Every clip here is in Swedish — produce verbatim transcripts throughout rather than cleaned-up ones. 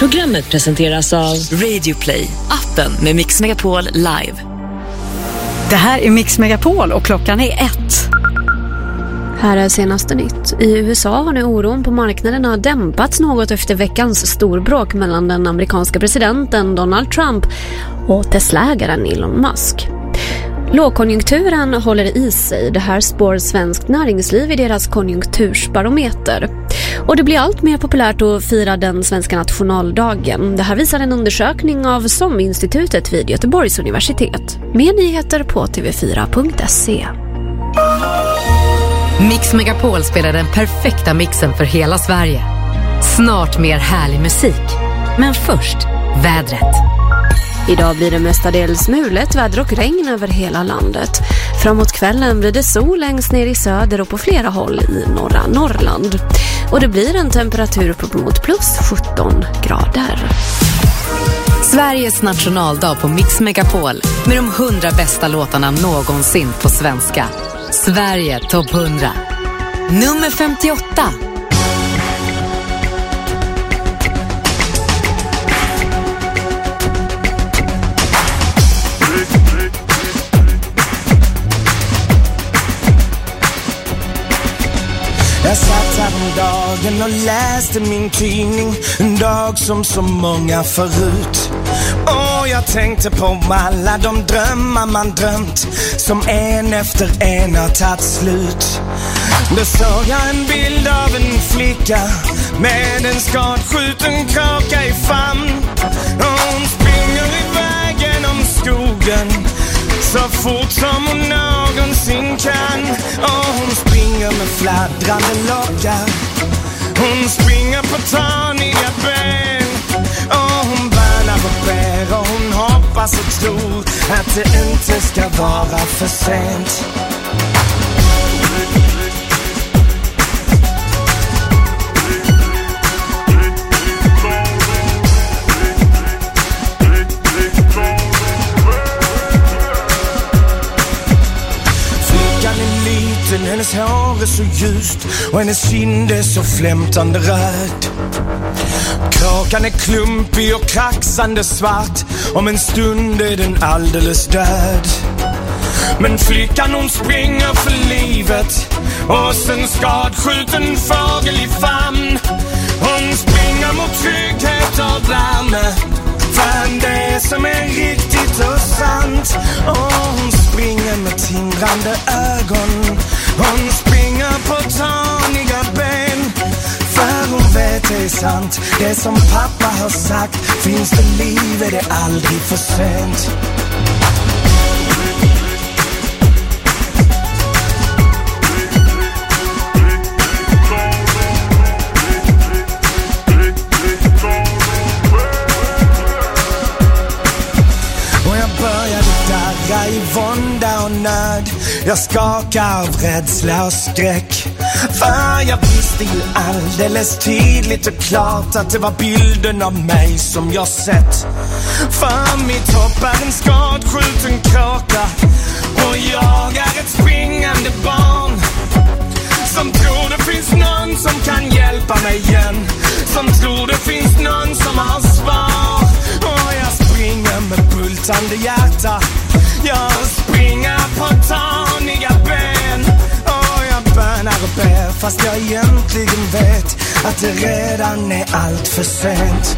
Programmet presenteras av Radio Play, appen med Mix Megapol Live. Det här är Mix Megapol och klockan är ett. Här är senaste nytt. I U S A har nu oron på marknaderna dämpats något efter veckans storbråk mellan den amerikanska presidenten Donald Trump och Tesla-ägaren Elon Musk. Lågkonjunkturen håller i sig. Det här spår Svenskt Näringsliv i deras konjunktursbarometer. Och det blir allt mer populärt att fira den svenska nationaldagen. Det här visar en undersökning av SOM-institutet vid Göteborgs universitet. Mer nyheter på t v fyra punkt se. Mix Megapol spelar den perfekta mixen för hela Sverige. Snart mer härlig musik. Men först, vädret. Idag blir det mestadels mulet, väder och regn över hela landet. Framåt kvällen blir det sol längst ner i söder och på flera håll i norra Norrland. Och det blir en temperatur på mot plus sjutton grader. Sveriges nationaldag på Mix Megapol med de hundra bästa låtarna någonsin på svenska. Sverige topp hundra. Nummer femtioåtta. Jag satt här om dagen och läste min tidning. En dag som så många förut. Och jag tänkte på alla de drömmar man drömt, som en efter en har tagit slut. Då såg jag en bild av en flicka med en skadskjuten kraka i famn. Och hon springer iväg genom skogen så fort som hon någonsin kan. Och hon springer med fladdrande lockar. Hon springer på taniga ben. Och hon bärnar och bär och hon hoppas och tror att det inte ska vara för sent. Hennes hår är så ljust och hennes kind är så flämtande röd. Krakan är klumpig och kraxande svart. Om en stund är den alldeles död. Men flickan hon springer för livet och sen skadskjuten fågel i famn. Hon springer mot trygghet och värme, fan det som är riktigt och sant. Och hon springer med tindrande ögon. Hon springer på taniga ben. För hon vet det är sant, det som pappa har sagt. Finns det liv är det aldrig för sent. I vånda och nöd, jag skakar av rädsla och skräck. För jag visste ju alldeles tydligt och klart att det var bilden av mig som jag sett. För mitt hopp är en skadskjuten kraka och jag är ett springande barn som tror det finns någon som kan hjälpa mig igen, som tror det finns någon som har svar. Och jag springer med bultande hjärta. Jag springer på taniga ben. Och jag bönar och ber fast jag egentligen vet att det redan är allt för sent.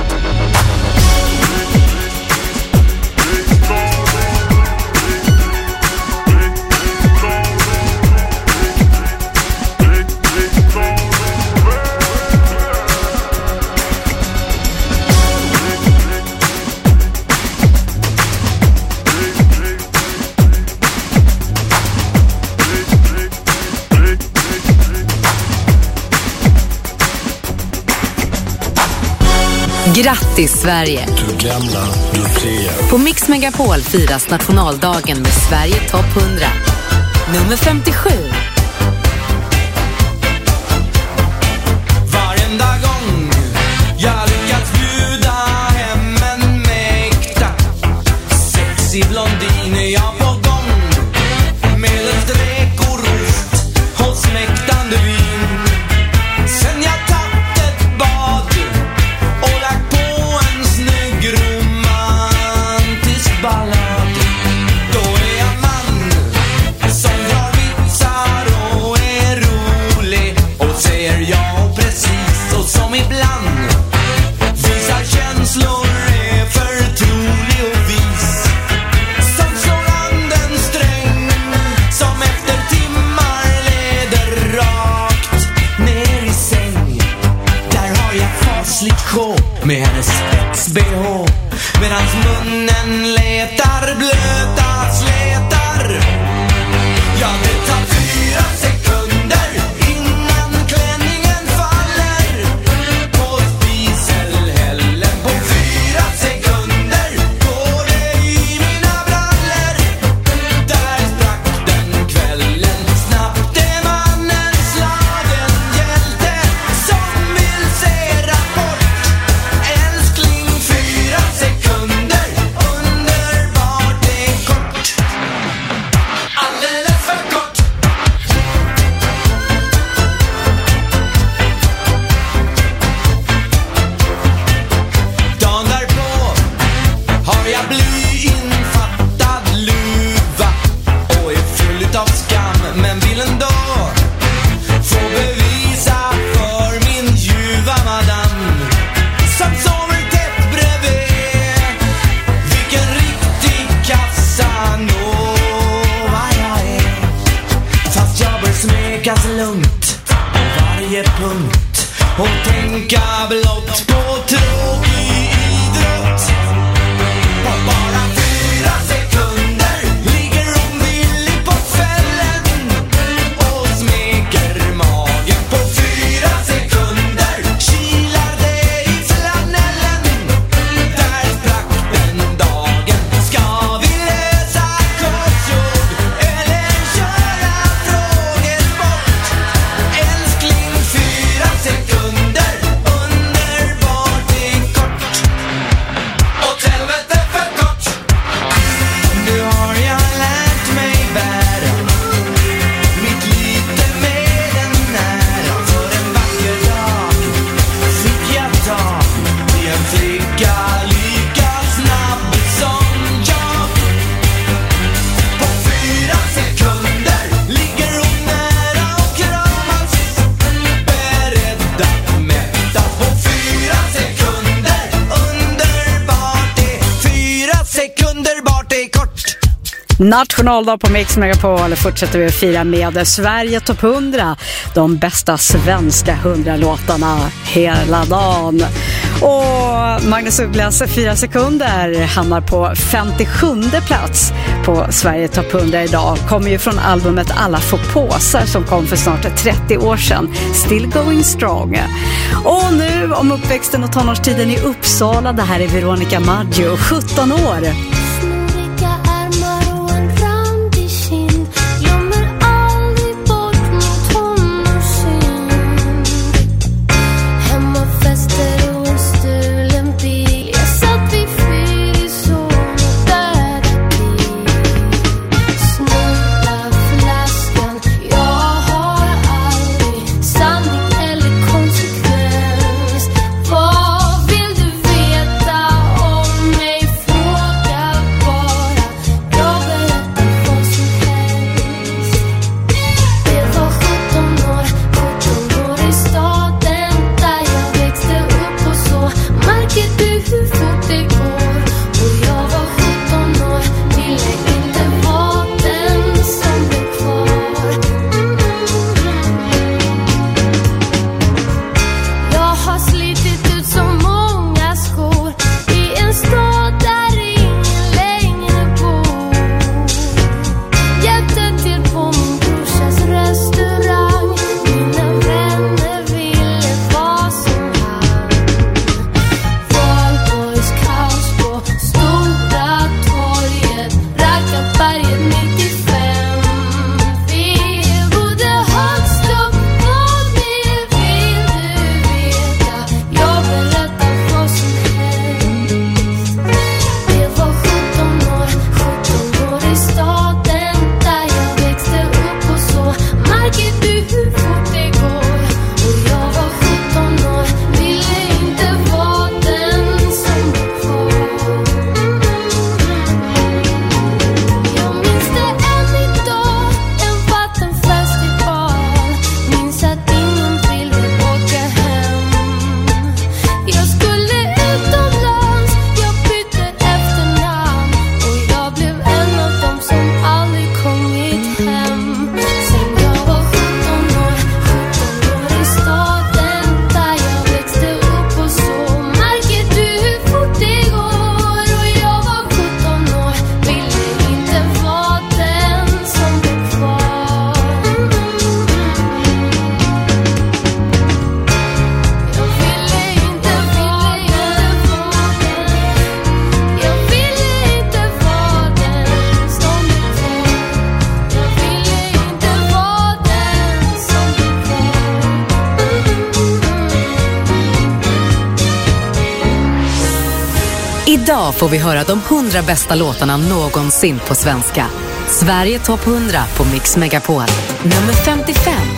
Grattis Sverige! Du gamla, du fria. På Mix Megapol firas nationaldagen med Sverige topp hundra. Nummer femtiosju. Varenda gång jag lyckats bjuda hem en mäkta sexy blondin är jag på gång. Med ett räk och rost och smäktande vin. Sen jag tagit ett bad och lagt på med hennes spets-B H, medans munnen letar blöta slätar. Ja, det tar fyra sekunder innan klänningen faller på spiselhällen. På fyra sekunder går det i mina brallor. Där sprack den kvällen. Snabbt är mannen slagen, hjälte som vill se rapport. Älskling, fyra sekunder, underbart är kort. Alldeles för kort. Dagen därpå har jag blyinfattad luva och är full utav skam, men vill ändå få bevisa för min ljuva madame som sover tätt bredvid. Vilken riktig Casanova jag är. Fast jag bör smekas lugnt på varje punkt och tänka blott på tråkig idrott. På bara fyra sekunder ligger hon villig på fällen och smeker magen. På fyra sekunder kilar det i flanellen. Där sprack den dagen. Ska vi läsa korsord eller köra frågesport? Älskling, fyra sekunder, underbart är kort. Åt helvete för kort. Nu har jag lärt mig bära mitt lite med den nära. För en vacker dag fick jag tag i en flicka lika snabb som jag. På fyra sekunder ligger hon nära och kramas, beredd att mättas. På fyra sekunder, underbart är fyra sekunder, bart är kort. Nationaldag på Mix Megapol fortsätter vi att fira med Sverige topp hundra. De bästa svenska hundra låtarna hela dagen. Och Magnus Ugglas fyra sekunder hamnar på femtiosjunde plats på Sverige topp hundra idag. Kommer ju från albumet Alla får påsar som kom för snart trettio år sedan. Still going strong. Och nu om uppväxten och tonårstiden i Uppsala. Det här är Veronica Maggio, sjutton år. Snurriga ärmar och en randig kind, glömmer aldrig bort mot tonårssynd. Hemmafester och en stulen bil, jag satt vid fyr i sol och där det blir. Snubbla flaskan, jag har aldrig sanning eller konsekvens. Vad vill du veta om mig? Fråga Idag får vi höra de hundra bästa låtarna någonsin på svenska. Sverige topp hundra på Mix Megapol. Nummer femtiofem.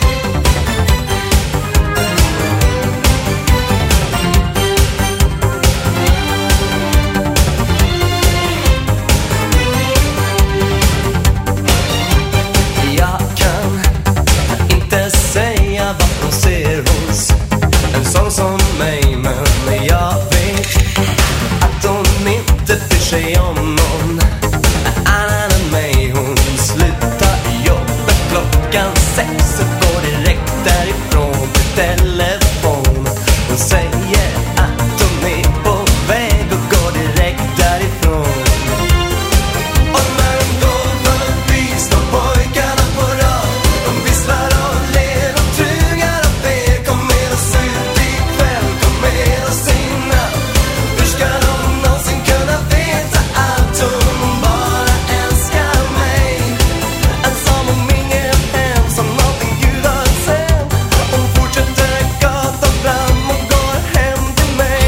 Jag kan inte säga vad hon ser hos en sån som mig, men jag vet att hon inte bryr sig om någon annan än mig. Hon slutar jobbet klockan sex och går direkt därifrån till telefon. Hon säger att hon är på väg och går direkt därifrån. Och när hon går förbi står pojkarna på rad. De visslar och ler och trugar och ber. Kom med oss ut ikväll, kom med oss innan. Hur ska de någonsin kunna veta allt? Hon bara älskar mig. En som om ingen hem, som någonting Gud har sänt. Hon fortsätter gatan fram och går hem till mig.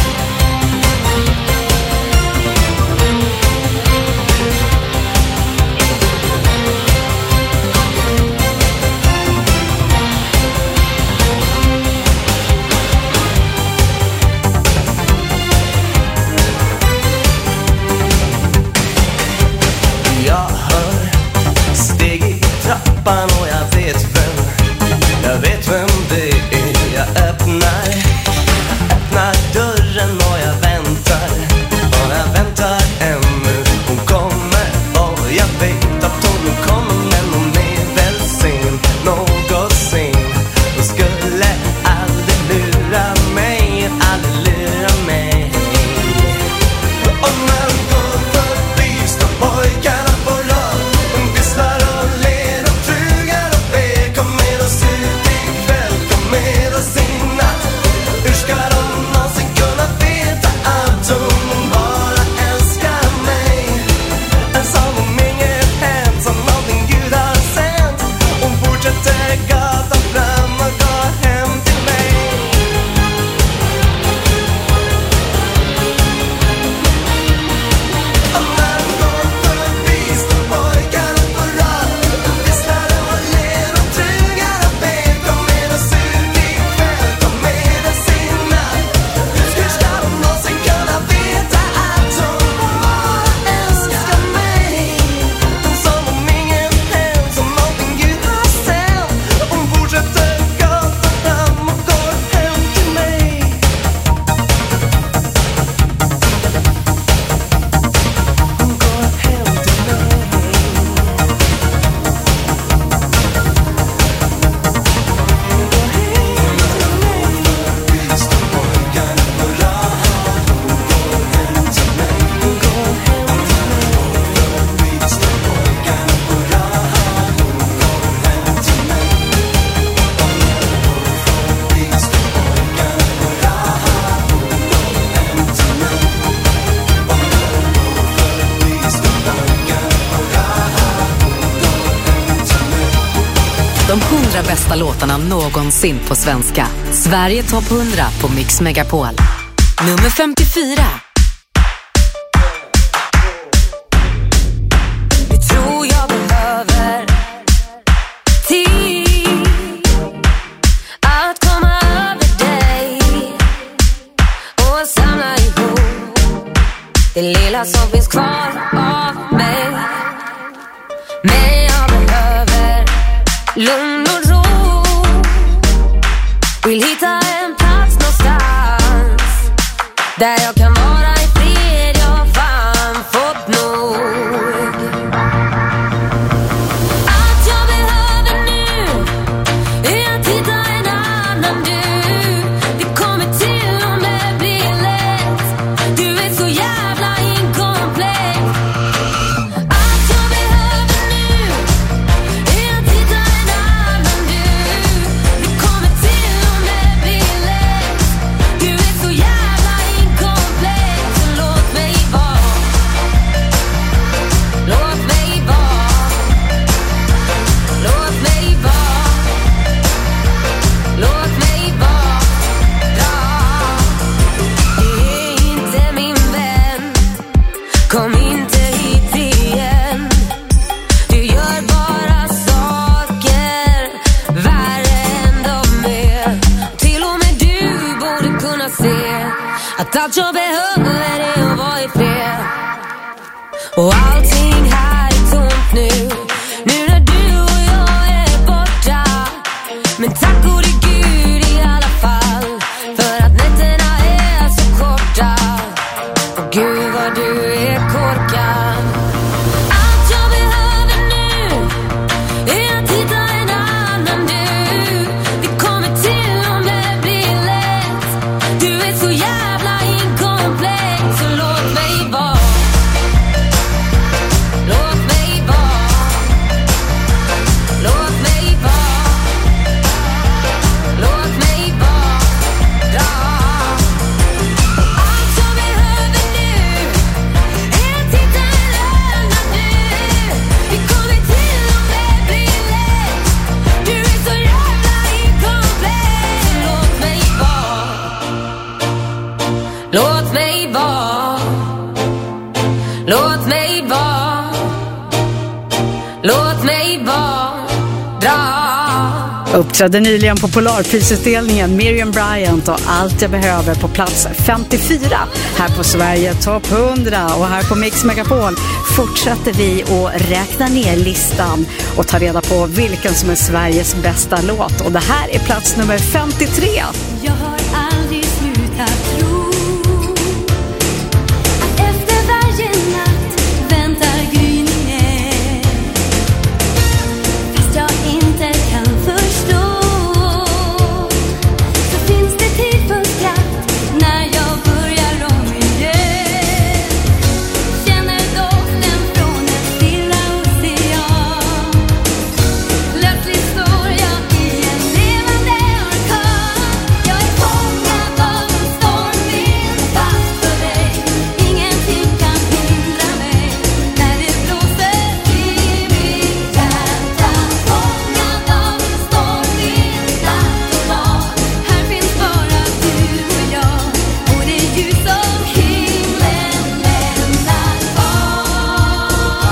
Jag hör steg i trappan och jag vet vem, jag vet vem det är. Jag öppnar, öppnar dörren och jag väntar, och jag väntar ännu. Hon kommer och jag vet att hon kommer, men hon är väl sen, något sen. Hon skulle aldrig lura mig, aldrig lura mig. Och när hon går förbi står pojkarna på rad. De visslar och ler och trugar och ber. Kom med oss ut ikväll, kom med oss i natt. Hur ska de någonsin kunna veta allt? Hon bara älskar mig. En som om inget hänt, som någonting Gud har sänt. Hon fortsätter gatan fram och går hem till mig. Och när hon går förbi står pojkarna på rad. De visslar och ler och trugar och ber. Kom med oss ut ikväll, kom med oss i natt. Hur ska de någonsin kunna veta allt? Hon bara älskar mig. En som om ingen hänt, som någonting Gud har sänt. Hon fortsätter gatan fram och går hem till mig. Hon går hem till mig. Står pojkarna på rad. Hon går hem till mig. Hon går hem till mig. Står pojkarna på rad. Hon går hem till mig. Står pojkarna på rad. Hon går hem till mig. Står pojkarna på rad. Hon går hem till mig. De hundra bästa låtarna någonsin på svenska. Sverige topp hundra på Mix Megapol. Nummer femtiofyra. Jag tror jag behöver tid att komma över dig och samla ihop det lilla som finns kvar av mig. Men jag behöver lugn och ro. Vill hitta en plats någonstans där jag kan vara i fred. Jag har fan fått nog. Allt jag behöver nu är att hitta en annan du. Det kommer till om det blir lätt. Du är så jävla inkomplett. Allt jag behöver nu är att hitta en annan du. Det kommer till om det blir lätt. Du är så jävla inkomplett. Att allt jag behöver är att vara i fred. Och allting här är tomt nu, nu när du och jag är borta. Men tack gode Gud i alla fall, för att nätterna är så korta. Och Gud vad du är korkad. Allt jag behöver nu är att hitta en annan du. Vi kommer till om det blir lätt. Du är så jävla inkomplett, så låt mig vara. Låt mig vara. Låt mig vara. Låt mig vara. Allt jag behöver nu är att hitta en annan du. Vi kommer till om det blir lätt. Du är så jävla inkomplett, så låt mig vara. Låt mig vara. Låt mig vara. Låt mig vara. Uppträdde nyligen på Polarprisutdelningen Miriam Bryant och Allt jag behöver på plats femtiofyra här på Sverige topp hundra. Och här på Mix Megapol fortsätter vi att räkna ner listan och ta reda på vilken som är Sveriges bästa låt. Och det här är plats nummer femtiotre. Jag har aldrig slutat tro att efter varje natt väntar gryningen. Fast jag inte kan förstå, så finns det tid för skratt när jag börjar om igen. Känner doften från en stilla ocean. Plötsligt står jag i en levande orkan. Jag är fångad av en stormvind fast för dig. Ingenting kan hindra mig när det blåser i mitt hjärta. Fångad av en stormvind natt och dag. Här finns bara du och jag, och det är ljus som himlen lämnar kvar.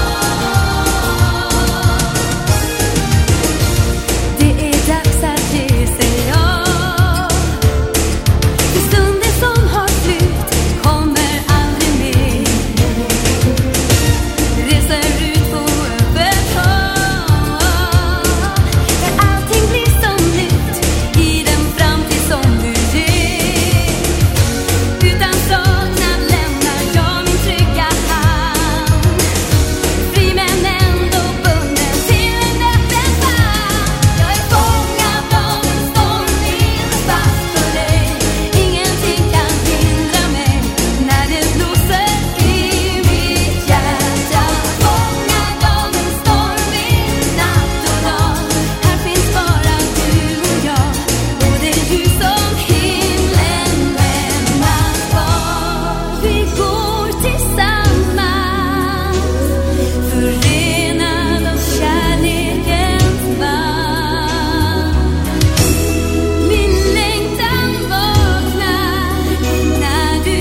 Det är dags att ge sig av. För stunder som har slut kommer aldrig mer. Reser ut på öppet hav, där allting blir som nytt i den framtid som du ger. Utan saknad lämnar jag min trygga hamn. Fri men ändå bunden till en öppen famn. Jag är fångad av en stormvind fast för dig. Ingenting kan hindra mig när det blåser i mitt hjärta. Fångad av en stormvind natt och dag. Här finns bara du och jag, och det är ljus som himlen lämnar kvar. Vi går tillsammans, förenad av kärlekens band. Min längtan vaknar när du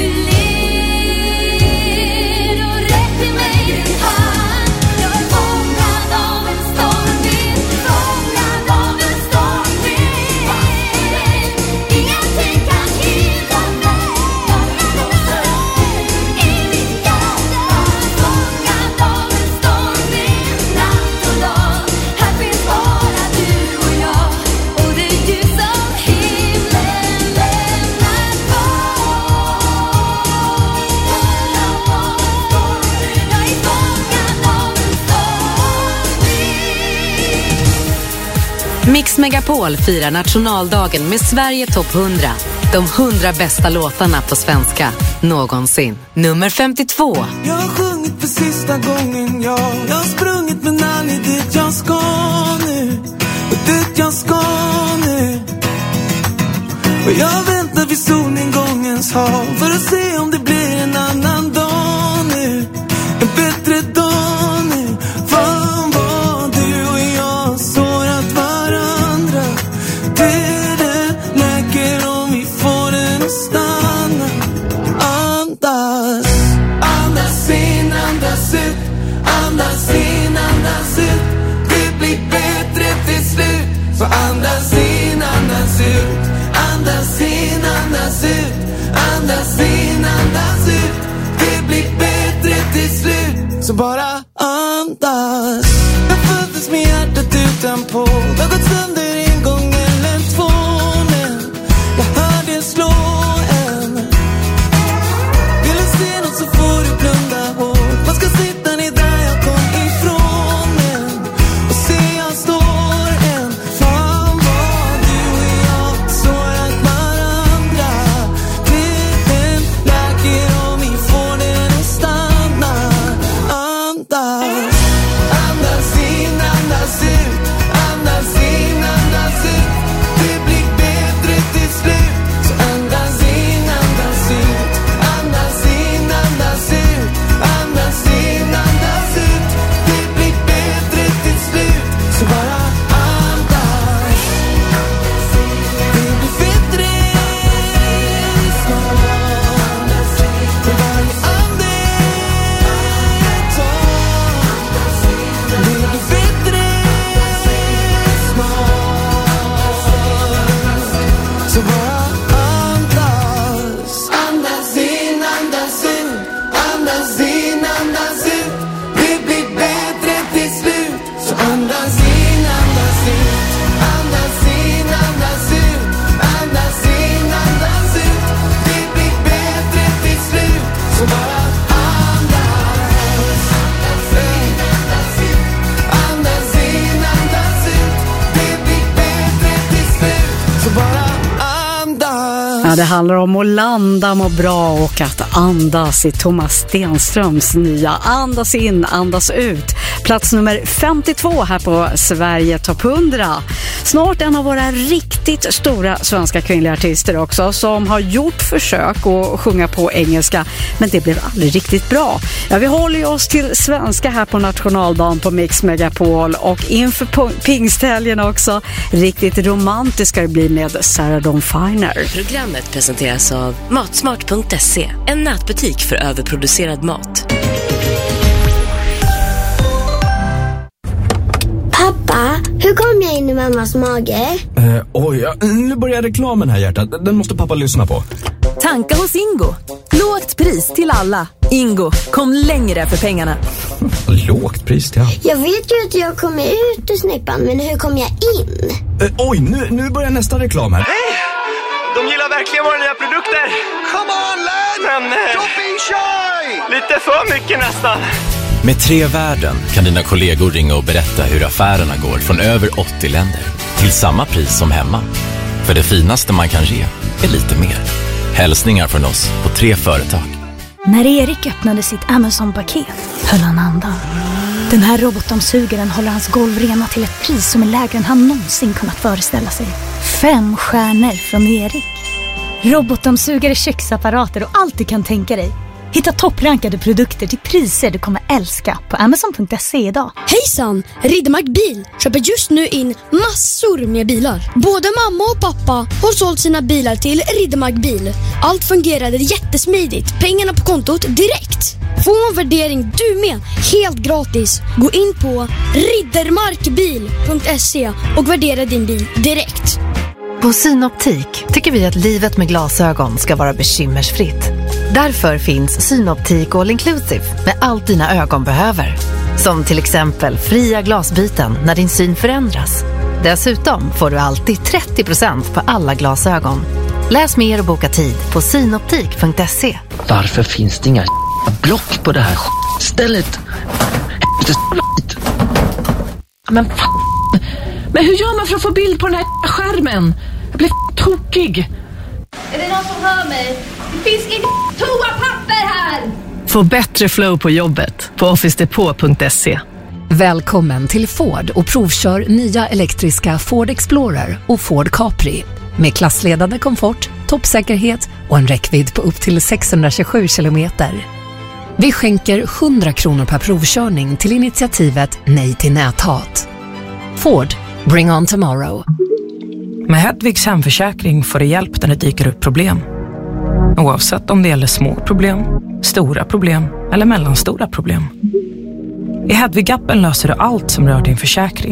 ler och räcker mig din hand. Jag är fångad av en stormvind, fångad av en stormvind. Ingenting kan hindra mig när det blåser i mitt hjärta. Fångad av en stormvind natt och dag. Här finns bara du och jag, och det är ljus som himlen lämnar kvar. Jag är fångad av en stormvind. Mix Megapol firar nationaldagen med Sverige topp hundra. De hundra bästa låtarna på svenska någonsin. Nummer femtiotvå. Jag har sjungit för sista gången, ja. Jag har sprungit men aldrig dit jag ska nu. Och dit jag ska nu. Och jag väntar vid solnedgångens hav för att se om det blir en annan dag nu. En bättre dag nu. Fan vad du och jag sårat varandra. Det läker om vi får den att stanna. Andas. Andas in, andas ut. Andas in, andas ut. Det blir bättre till slut. Så andas in, andas ut. Andas in, andas ut. Andas in. Så bara andas. Andas in, andas ut. Andas in, andas ut. Det blir bättre till slut. Så andas in, andas ut. Andas in, andas ut. Andas in, andas ut. Det blir bättre till slut. Så bara andas. Andas in, andas ut. Andas in, andas ut. Det blir bättre till slut. Så bara andas. Ja, det handlar om att landa, må bra och att andas i Thomas Stenströms nya Andas in, andas ut. Plats nummer femtiotvå här på Sverige topp hundra. Snart en av våra riktigt stora svenska kvinnliga artister också, som har gjort försök att sjunga på engelska, men det blev aldrig riktigt bra. Ja, vi håller oss till svenska här på nationaldagen på Mix Megapol, och inför pingsthelgen också riktigt romantiskt ska det bli med Sarah Dawn Finer. Programmet presenteras av matsmart punkt se, en nätbutik för överproducerad mat. Pappa, hur kom jag in i mammas mage? Eh, oj, ja, nu börjar reklamen här, hjärtat. Den måste pappa lyssna på. Tanka hos Ingo. Lågt pris till alla. Ingo, kom längre för pengarna. Lågt pris till alla? Jag vet ju att jag kommer ut ur snippan, men hur kom jag in? Eh, oj, nu, nu börjar nästa reklam här. Hej! De gillar verkligen våra nya produkter. Come on, lad! Men... Don't be shy! Lite för mycket nästan. Med Tre Värden kan dina kollegor ringa och berätta hur affärerna går från över åttio länder till samma pris som hemma. För det finaste man kan ge är lite mer. Hälsningar från oss på Tre Företag. När Erik öppnade sitt Amazon-paket höll han andan. Den här robotdammsugaren håller hans golv rena till ett pris som är lägre än han någonsin kunnat föreställa sig. Fem stjärnor från Erik. Robotdammsugare, köksapparater och allt du kan tänka dig. Hitta topprankade produkter till priser du kommer älska på amazon punkt se idag. Hejsan! Riddermark Bil köper just nu in massor med bilar. Både mamma och pappa har sålt sina bilar till Riddermark Bil. Allt fungerade jättesmidigt. Pengarna på kontot direkt. Få en värdering du med, helt gratis. Gå in på riddermarkbil punkt se och värdera din bil direkt. På Synoptik tycker vi att livet med glasögon ska vara bekymmersfritt. Därför finns Synoptik All Inclusive med allt dina ögon behöver. Som till exempel fria glasbyten när din syn förändras. Dessutom får du alltid trettio procent på alla glasögon. Läs mer och boka tid på synoptik punkt se. Varför finns det inga block på det här stället? Men fan. Men hur gör man för att få bild på den här skärmen? Jag blir tokig. Är det någon som hör mig? Det finns inget toapapper här! Få bättre flow på jobbet på office depot punkt se. Välkommen till Ford och provkör nya elektriska Ford Explorer och Ford Capri. Med klassledande komfort, toppsäkerhet och en räckvidd på upp till sexhundratjugosju kilometer. Vi skänker hundra kronor per provkörning till initiativet Nej till näthat. Ford, bring on tomorrow. Med Hedvigs hemförsäkring får du hjälp när det dyker upp problem. Oavsett om det gäller små problem, stora problem eller mellanstora problem. I Hedvig-appen löser du allt som rör din försäkring.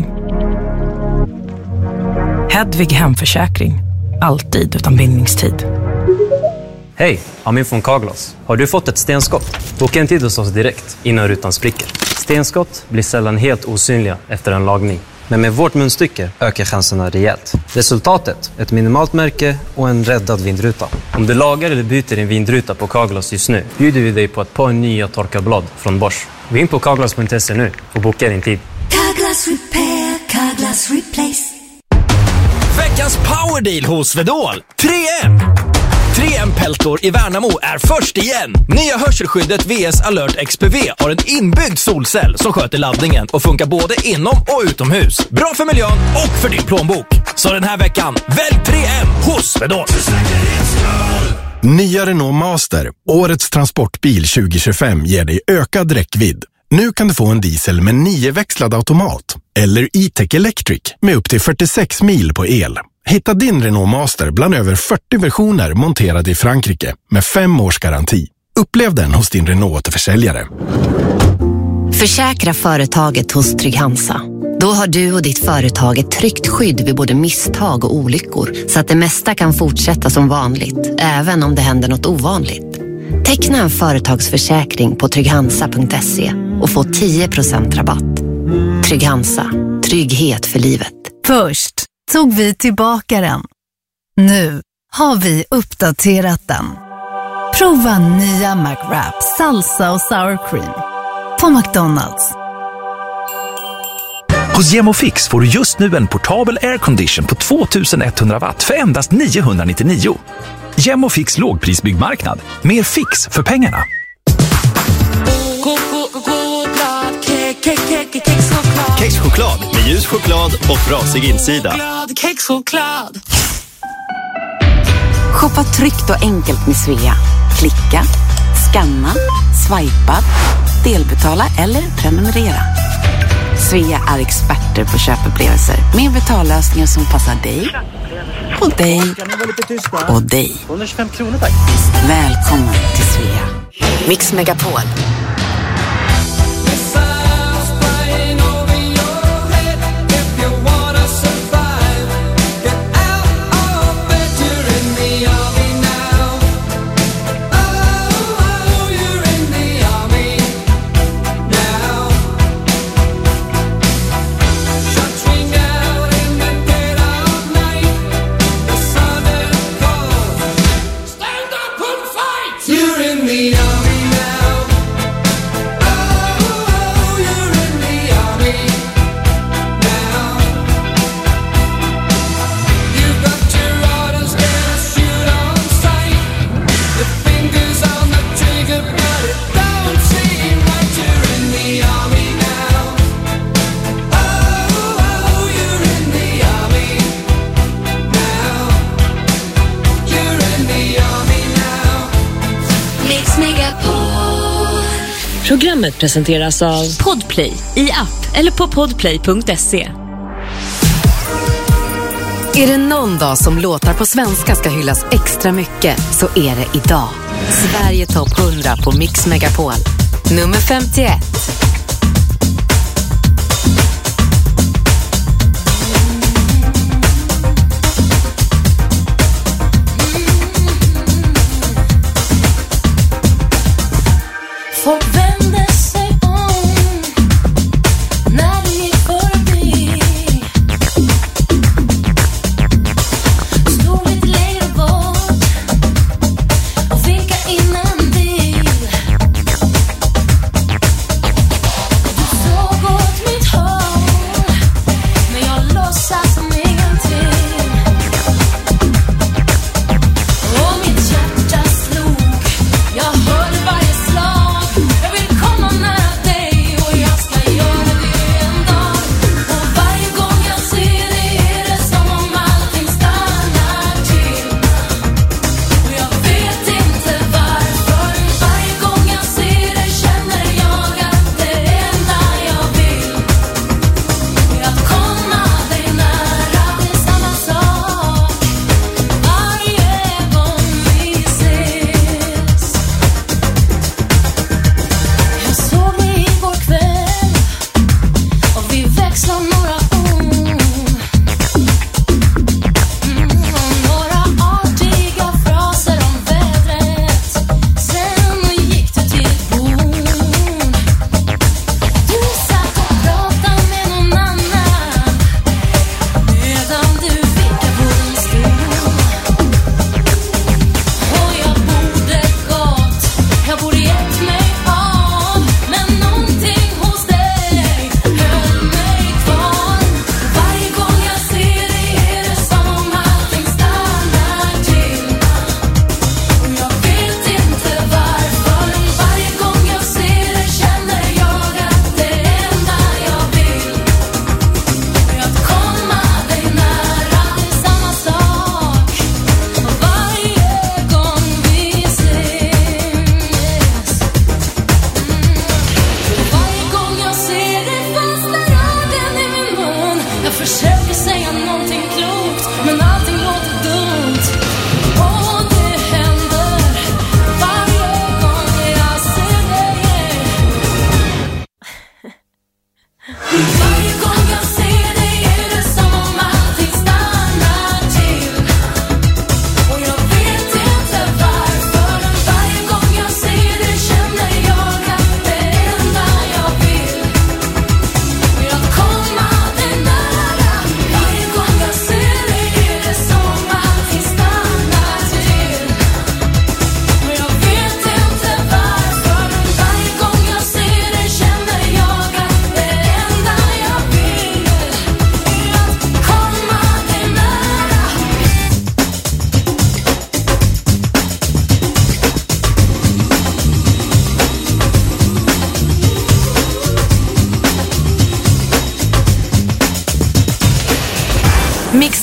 Hedvig hemförsäkring. Alltid utan bindningstid. Hej, Amin från Carglass. Har du fått ett stenskott? Boka en tid hos oss direkt innan rutan spricker. Stenskott blir sällan helt osynliga efter en lagning. Men med vårt munstycke ökar chanserna rejält. Resultatet, ett minimalt märke och en räddad vindruta. Om du lagar eller byter din vindruta på Carglass just nu, bjuder vi dig på ett par nya torkarblad från Bosch. Gå in på carglass punkt se nu och boka din tid. Carglass Repair, Carglass Replace. Veckans powerdeal hos Svedol. tre M. tre M-peltor i Värnamo är först igen. Nya hörselskyddet V S Alert X P V har en inbyggd solcell som sköter laddningen och funkar både inom och utomhus. Bra för miljön och för din plånbok. Så den här veckan, välj tre M hos Svedol. Nya Renault Master, årets transportbil tjugo tjugofem, ger dig ökad räckvidd. Nu kan du få en diesel med nioväxlad automat eller E-Tech Electric med upp till fyrtiosex mil på el. Hitta din Renault Master bland över fyrtio versioner monterade i Frankrike med fem års garanti. Upplev den hos din Renault-försäljare. Försäkra företaget hos Trygg Hansa. Då har du och ditt företag ett tryggt skydd vid både misstag och olyckor, så att det mesta kan fortsätta som vanligt, även om det händer något ovanligt. Teckna en företagsförsäkring på Trygg-Hansa punkt se och få tio procent rabatt. Trygg-Hansa, trygghet för livet. Först tog vi tillbaka den. Nu har vi uppdaterat den. Prova nya McWrap, salsa och sour cream på McDonald's. Hos Gemofix får du just nu en portabel aircondition på tvåtusen etthundra watt för endast niohundranittionio. Gemofix lågprisbyggmarknad. Mer fix för pengarna. Kexchoklad med ljus choklad och frasig insida. Kexchoklad. Shoppa tryggt och enkelt med Svea. Klicka, scanna, swipa, delbetala eller prenumerera. Svea är experter på köpupplevelser med betallösningar som passar dig och dig och dig. hundratjugofem kronor tack. Välkommen till Svea. Mix Megapol. Programmet presenteras av Podplay i app eller på podplay punkt se. Är det någon dag som låtar på svenska ska hyllas extra mycket, så är det idag. Sverige topp hundra på Mix Megapol. Nummer femtioett. Folk vänder sig om när du gick förbi. Stod lite längre bort och finka in en bil.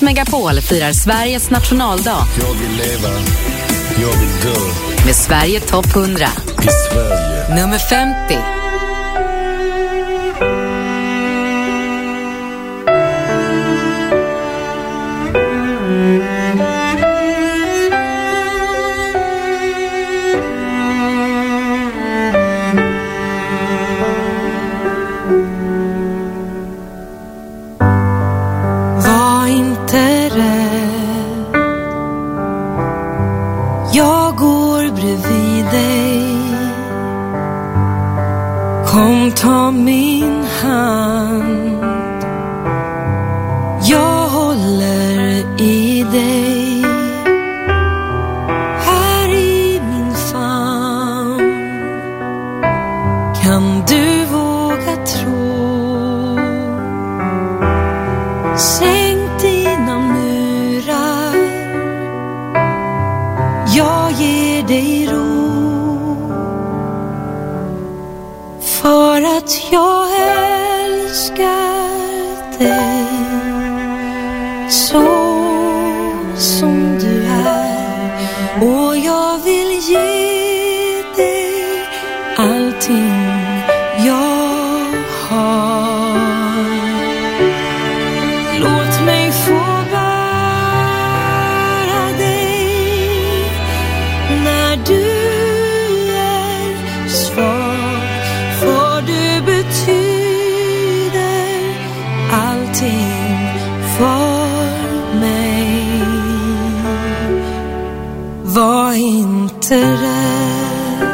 Megapol firar Sveriges nationaldag. Jag vill leva, jag vill dö. Med Sverige topp hundra. I Sverige. Nummer femtio. Var inte rädd, jag går bredvid dig. Kom, ta min hand, jag håller i dig. Här i min famn kan du våga tro. Sänk dina murar, jag ger dig ro. För att jag älskar dig så som du är. Och jag vill ge dig allting jag har. Låt mig få bära dig när du är svag. För du betyder allting för mig. Var inte rädd,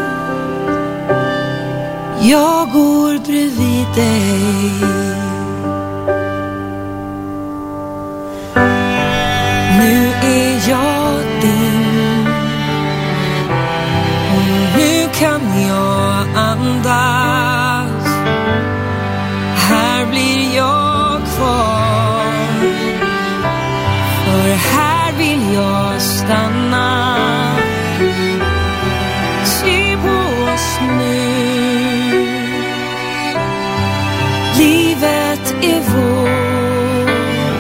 jag går bredvid dig. Nu är jag din och nu kan jag andas. Här blir jag kvar, för här vill jag stanna. Se på oss nu, livet är vår.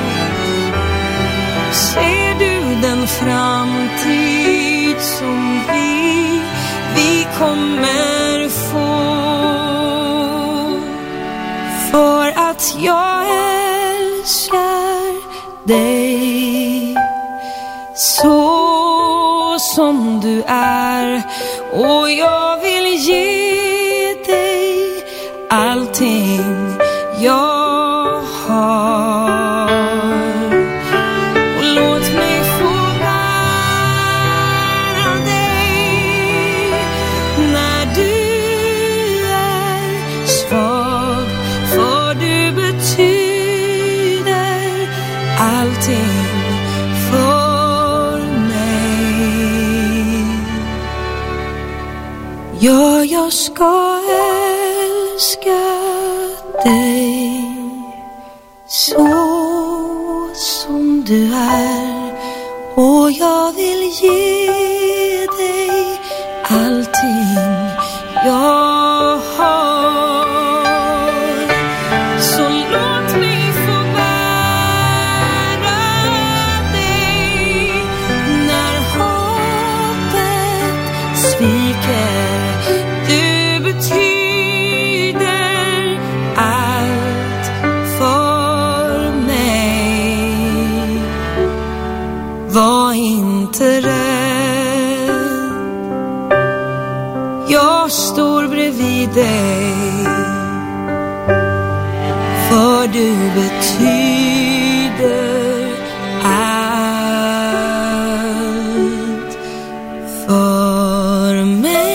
Ser du den framtid som vi, vi kommer få? För att jag älskar dig så som du är. Och jag vill ge dig allting jag har. Och låt mig få bära dig när du är svag. För du betyder allting för mig. Ja, jag ska älska dig så som du är. Och jag vill ge dig allting jag har. Så låt mig få bära dig när hoppet sviker. Du betyder allt för mig. Var inte rädd, jag står bredvid dig. För du betyder allt för mig.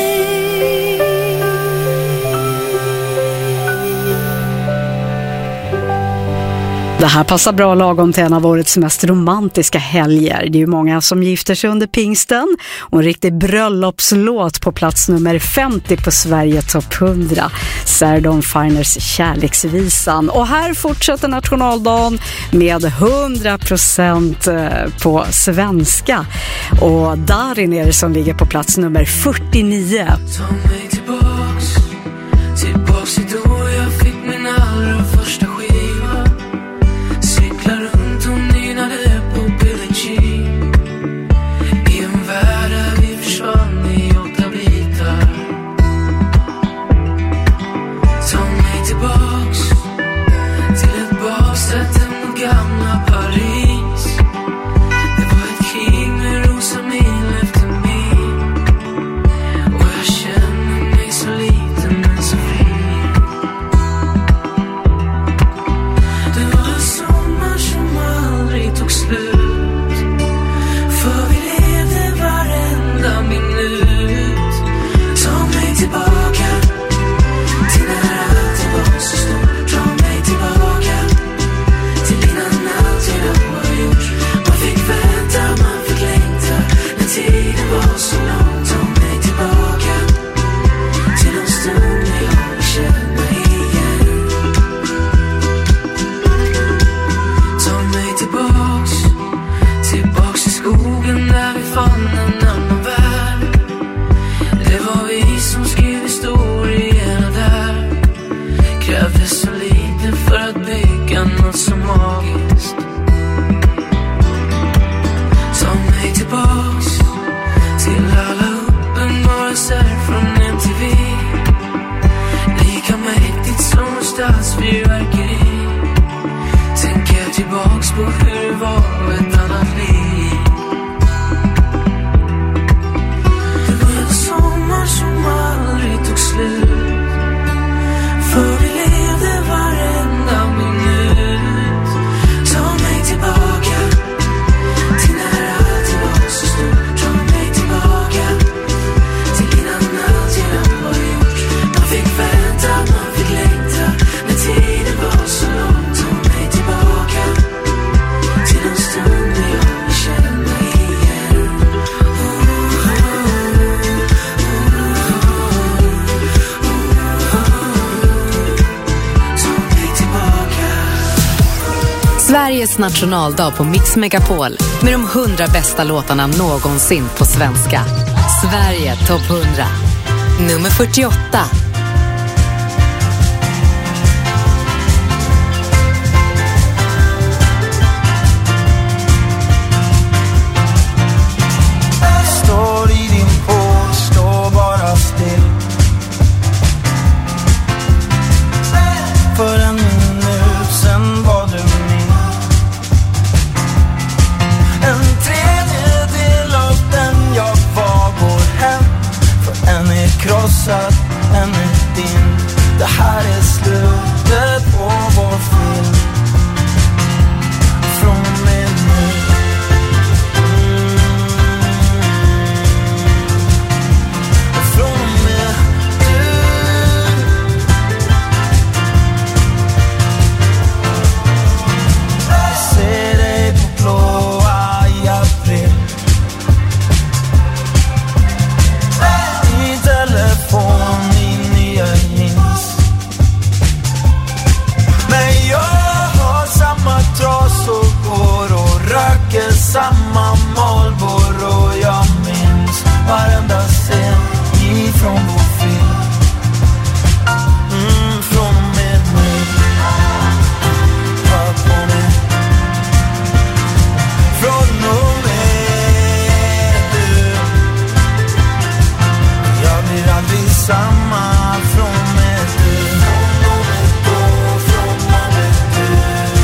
Det här passar bra lagom till en av årets mest romantiska helger. Det är ju många som gifter sig under pingsten. Och en riktig bröllopslåt på plats nummer femtio på Sverige topp hundra. Sarah Dawn Finers Kärleksvisan. Och här fortsätter nationaldagen med hundra procent på svenska. Och Darin är det som ligger på plats nummer fyrtionio. Ta mig tillbaks, tillbaks till då jag fick min allra första skiva. Cyklar runt och nynade på hur det var ett annat liv. Det var en sommar som aldrig tog slut, för vi levde varenda minut. Ta mig tillbaka till när allting var så stort. Ta mig tillbaka till innan allt redan var gjort. Man fick vänta, man fick längta, när tiden var så lång. Ta mig tillbaka till en stund när jag känner mig igen. Sveriges nationaldag på Mix Megapol med de hundra bästa låtarna någonsin på svenska. Sverige topp hundra. Nummer fyrtioåtta. Står i din pool, står bara still. För en minut sen var du min. En tredjedel av den jag var går hem. För en är krossad, en är din. Det här är slutet på vår film. Från och med nu. Från och med du. Ser dig på blåa i april. I telefon i nya jeans. Men jag har samma trasor och röker samma Marlboro. Jag minns varenda scen ifrån vår film. Mm, från och med nu. Hör på mig. Från och med du. Jag blir aldrig samma från och med du. Från och med då, från och med du.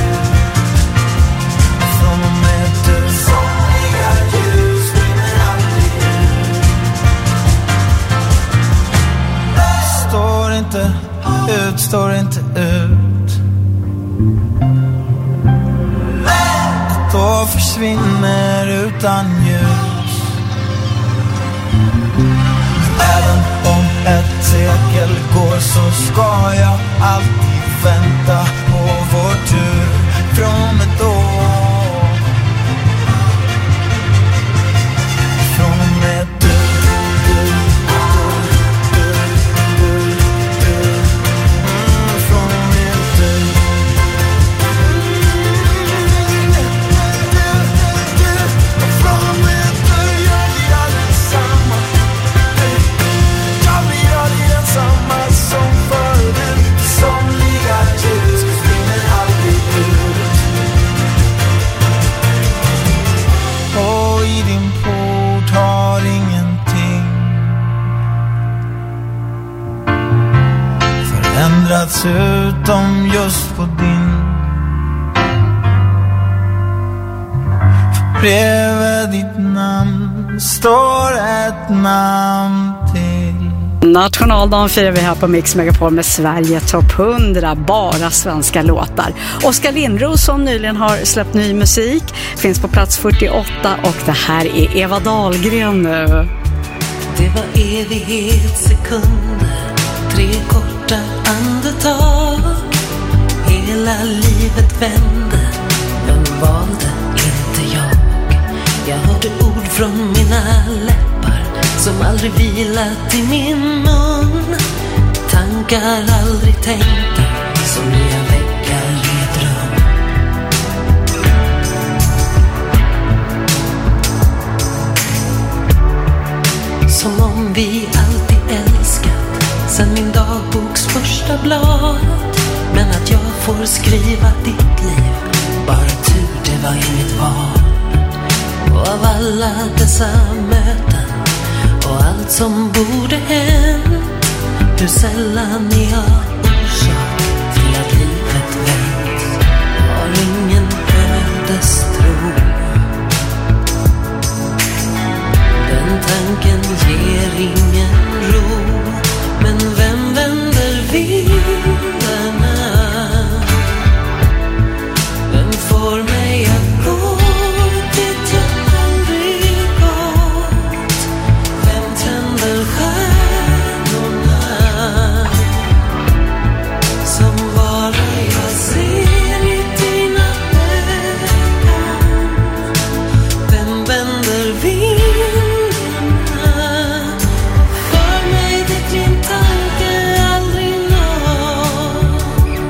Från och med du. Somliga ljus brinner aldrig ut. Står inte ut, står inte ut. Då försvinner utan ljus. Även om ett sekel går så ska jag alltid vänta på vår tur. Från och då. Från och med du, du, du, du, du, du. Mm, från och med du. Från och med du, jag blir aldrig samma. Jag blir aldrig densamma som förut. Somliga ljus brinner aldrig ut. Och i din port har ingenting förändrats utom just på din. För bredvid ditt namn står ett namn till. Nationaldagen firar vi här på Mix Megapol med Sverige topp hundra, bara svenska låtar. Oskar Lindros som nyligen har släppt ny musik finns på plats fyrtioåtta och det här är Eva Dahlgren nu. Det var evighetssekunder, tre korta andetag. Hela livet vände, men valde inte jag. Jag hörde ord från mina läppar som aldrig vilat i min mun. Tankar aldrig tänkta som nya väggar i ett rum. Som om vi alltid älskat sen min dagboks första blad. Men att jag får skriva ditt liv, bara tur det var inget val. Och av alla dessa möten och allt som borde hänt, hur sällan är jag orsak till att livet vänt. Har ingen öde tanken ger ingen ro. Men vem vänder vindarna? Vem får mig att gå dit jag aldrig gått? Vem tänder stjärnorna som bara jag ser i dina ögon? Vem vänder vindarna för mig dit din tanke aldrig nått?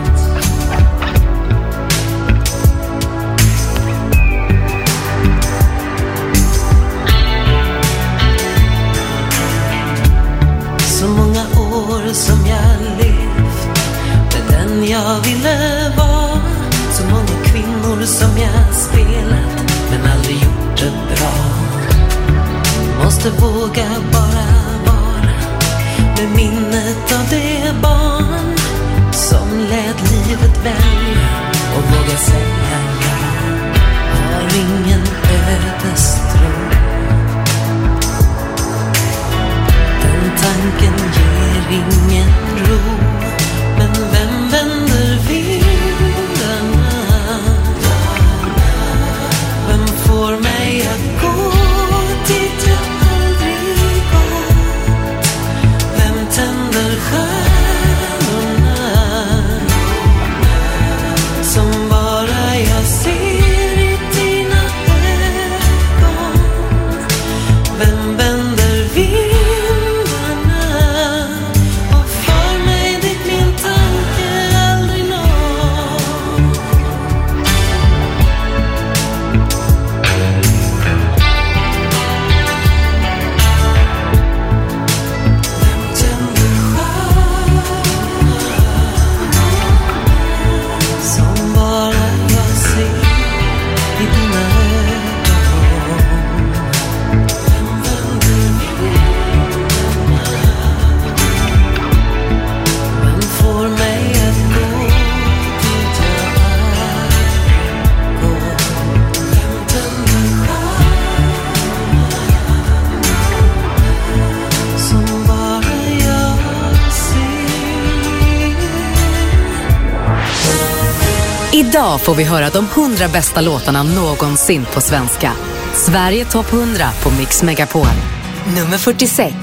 Så många år som jag levt med den jag ville vara. Så många kvinnor som jag spelat men aldrig gjort det bra. Måste våga bara vara med minnet av det barn som lät livet välja och våga säga ja. Har ingen ödestro. Den tanken ger ingen ro. Men vem vänder vindarna? Vem får mig att gå dit jag aldrig gått? Vem tänder stjärnorna som bara jag ser i dina ögon? Vem vänder vindarna och för mig dit min tanke aldrig når? Vem tänder stjärnorna som bara jag ser i dina ögon? Vem vänder vindarna? Vem får mig att gå dit jag aldrig gått? Vem tänder stjärnorna som bara jag ser? Idag får vi höra de hundra bästa låtarna någonsin på svenska. Sverige topp hundra på Mix Megapol. Nummer fyrtiosex.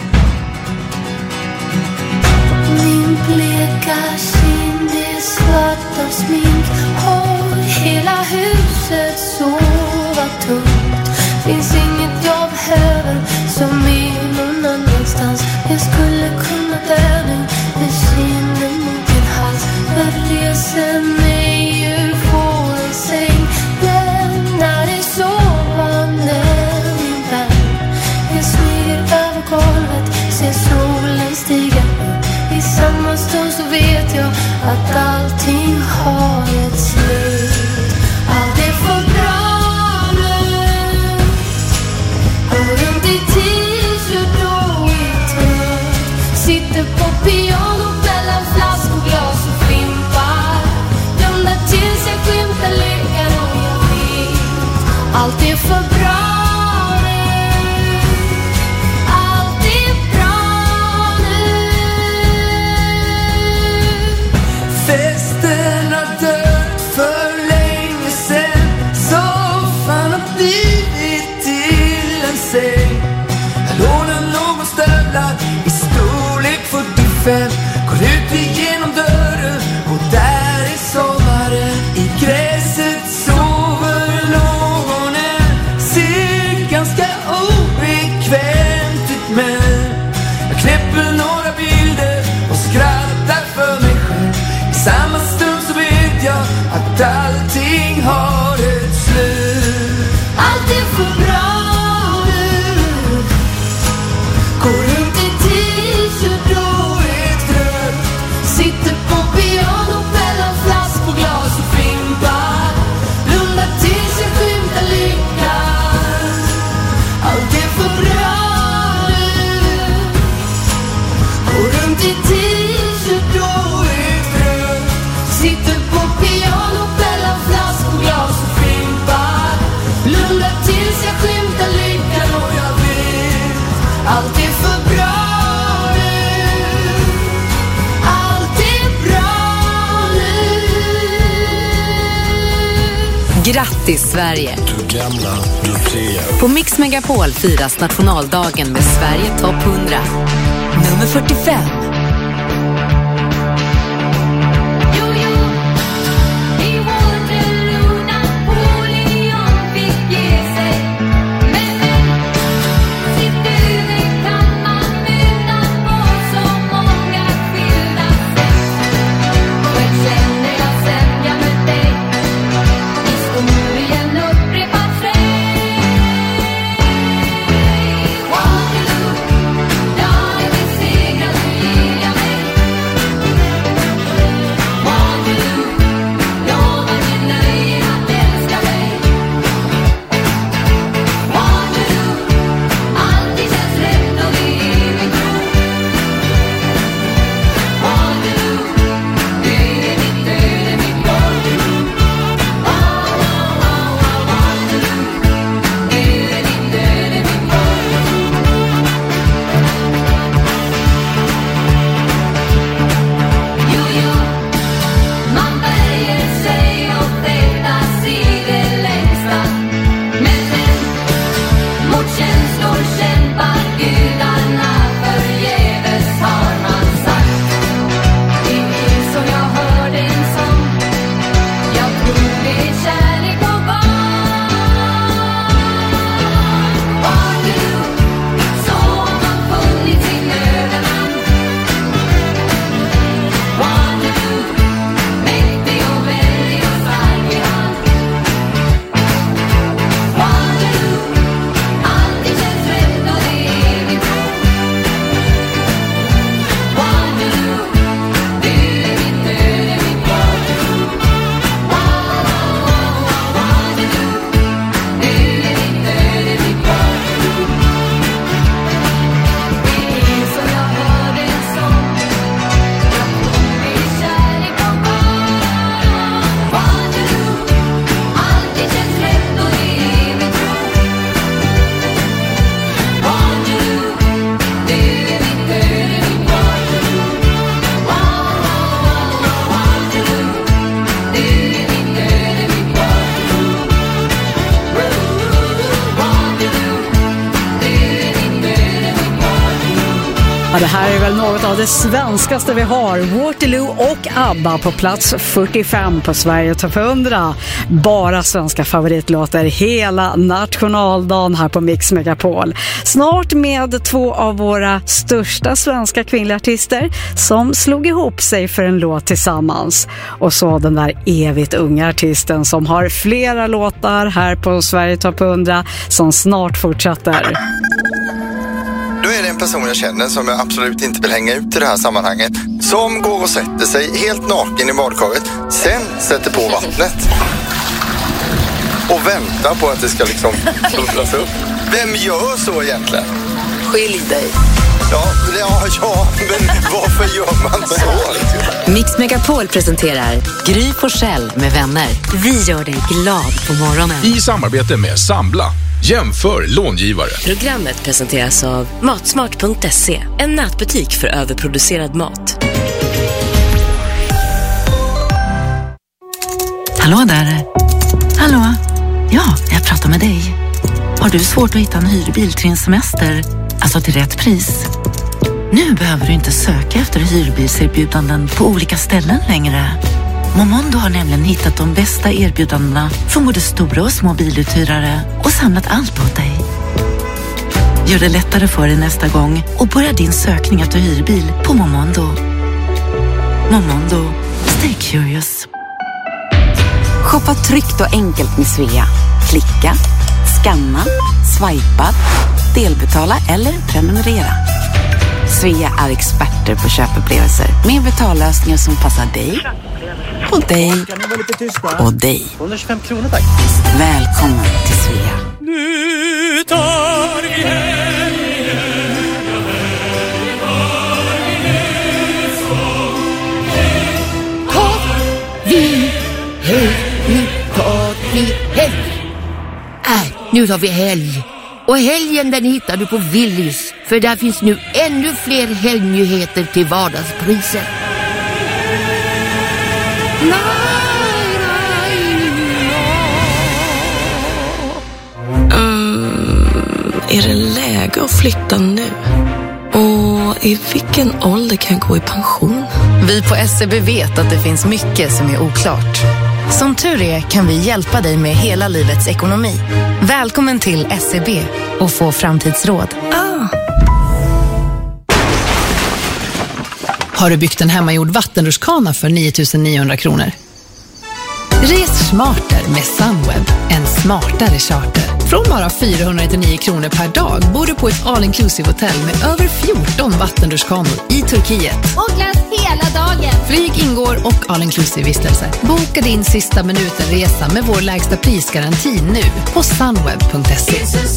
Min bleka kind är svart av smink. Har hela huset sovat tungt. Finns inget jag behöver som är någon annanstans. Jag skulle kunna dö nu med kinden mot din hals. Jag reser mig ur våran säng. Lämnar dig sovande min vän. Jag smyger över golvet, ser solen stiga upp. I samma stund så vet jag att allting har ett slut. Allt är för bra nu. Går runt i t-shirt och i tröja. Sitter på piano mellan flaskor, glas och fimpar. Blundar tills jag skymtar lyckan och jag vet. Allt är för bra nu. Allt är bra nu. Festen har dött för länge sen. Soffan har blivit till en säng. Jag lånar någon stövlar i storlek fyrtiofem. Går ut igenom dörren och där är sommaren. I gräset sover någon än. Ser ganska obekvämt ut men jag knäpper några bilder och skrattar för mig själv. I samma stund så vet jag att allting har ett slut. Allt är för bra nu. Går runt i t-shirt och är trött. Sitter på piano mellan flaskor, glas och fimpar. Blundar tills jag skymtar lyckan. Allt är för bra nu. Går runt i t-shirt och är trött. Sitter på piano mellan flaskor, glas Allt är för bra nu. Allt är bra nu. Grattis Sverige! Du gamla, du fria. På Mix Megapol firas nationaldagen med Sverige topp hundra. Nummer fyrtiofem. Ja, det här är väl något av det svenskaste vi har. Waterloo och ABBA på plats fyrtiofem på Sverige topp hundra. Bara svenska favoritlåtar hela nationaldagen här på Mix Megapol. Snart med två av våra största svenska kvinnliga artister som slog ihop sig för en låt tillsammans. Och så den där evigt unga artisten som har flera låtar här på Sverige topp hundra som snart fortsätter. Då är det en person jag känner som jag absolut inte vill hänga ut i det här sammanhanget. Som går och sätter sig helt naken i badkaret. Sen sätter på vattnet. Och väntar på att det ska liksom bubblas upp. Vem gör så egentligen? Skilj dig. Ja, ja, ja, men varför gör man så? Mix Megapol presenterar Gry Forssell med vänner. Vi gör dig glad på morgonen. I samarbete med Sambla. Jämför långivare. Programmet presenteras av matsmart punkt se, en nätbutik för överproducerad mat. Hallå där. Hallå. Ja, jag pratar med dig. Har du svårt att hitta en hyrbil till din semester? Alltså till rätt pris? Nu behöver du inte söka efter hyrbilserbjudanden på olika ställen längre. Momondo har nämligen hittat de bästa erbjudandena från både stora och små biluthyrare och samlat allt åt dig. Gör det lättare för dig nästa gång och börja din sökning efter hyrbil på Momondo. Momondo. Stay curious. Shoppa tryggt och enkelt med Svea. Klicka, scanna, swipa, delbetala eller prenumerera. Svea är experter på köpupplevelser med betallösningar som passar dig och dig och dig. hundratjugofem kronor tack. Välkommen till Svea. Nu tar vi helgen. Tar vi helg. Nu tar vi helg. Äh, nu tar vi helg. Och helgen den hittar du på Willys för där finns nu ännu fler helgnyheter till vardagspriser. Mm, är det läge att flytta nu? Och i vilken ålder kan jag gå i pension? Vi på S E B vet att det finns mycket som är oklart. Som tur är kan vi hjälpa dig med hela livets ekonomi. Välkommen till S E B och få framtidsråd. Ah. Har du byggt en hemmagjord vattenrutschkana för nio tusen niohundra kronor? Res smarter med Sunweb, en smartare charter. Från bara fyrahundranittionio kronor per dag bor du på ett all-inclusive hotell med över fjorton vattenrutschkanor i Turkiet. Och glass hela dagen. Flyg ingår och all-inclusive vistelse. Boka din sista minuten-resa med vår lägsta prisgaranti nu på sunweb punkt se.